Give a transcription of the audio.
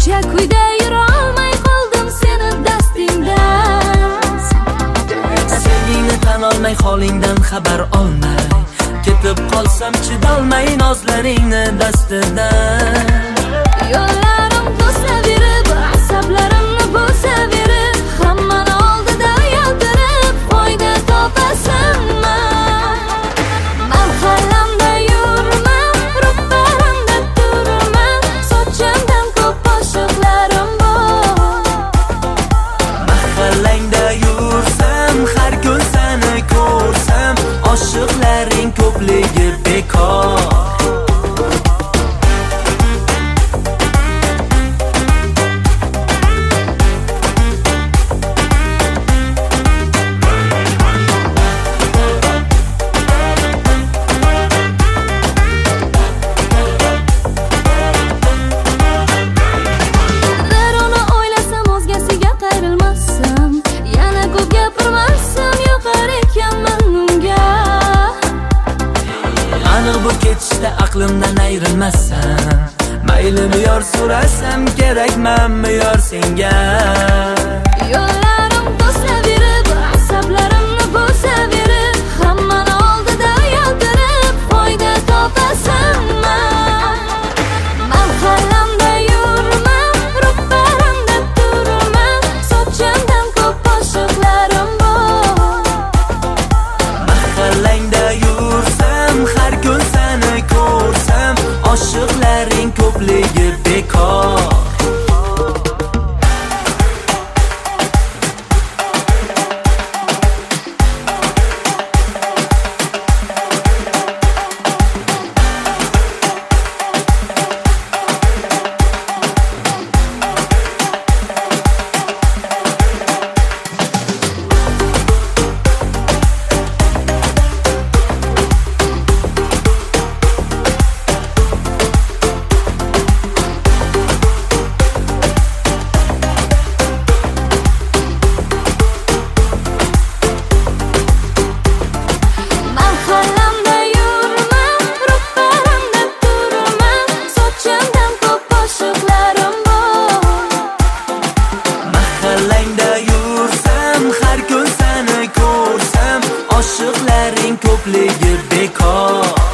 Ko'cha kuyda yurolmay qoldim seni dastingdan. Sevgingni tan olmay, holingdan xabar olmay ketib qolsam chidolmay nozlaringni dastidan. Yo'llarim to'saverib, asablarimni bo'saverib, hammani oldida yaltirib foyda topasanmi? Mahallamda yurman, ro'paramda turman, sochimdan ko'p oshiqlarim bor. Mahallangda yursam, har kun seni ko'rsam, oshiqlaring ko'pligi bekor. Bu ketishda aqlimdan ayrilmasam, maylimi yor so'rasam, kerakmanmi yor senga? Yo'llarim to'saverib, asablarimni bo'saverib, hammani oldida yaltirib foyda topasanmi? Mahallamda yurman, ro'paramda turman, sochimdan ko'p oshiqlarim bor. Mahallangda yursam, har kun seni ko'rsam, oshiqlaring ko'pligi bekor. Har kun seni ko'rsam, oshiqlaring ko'pligi bekor.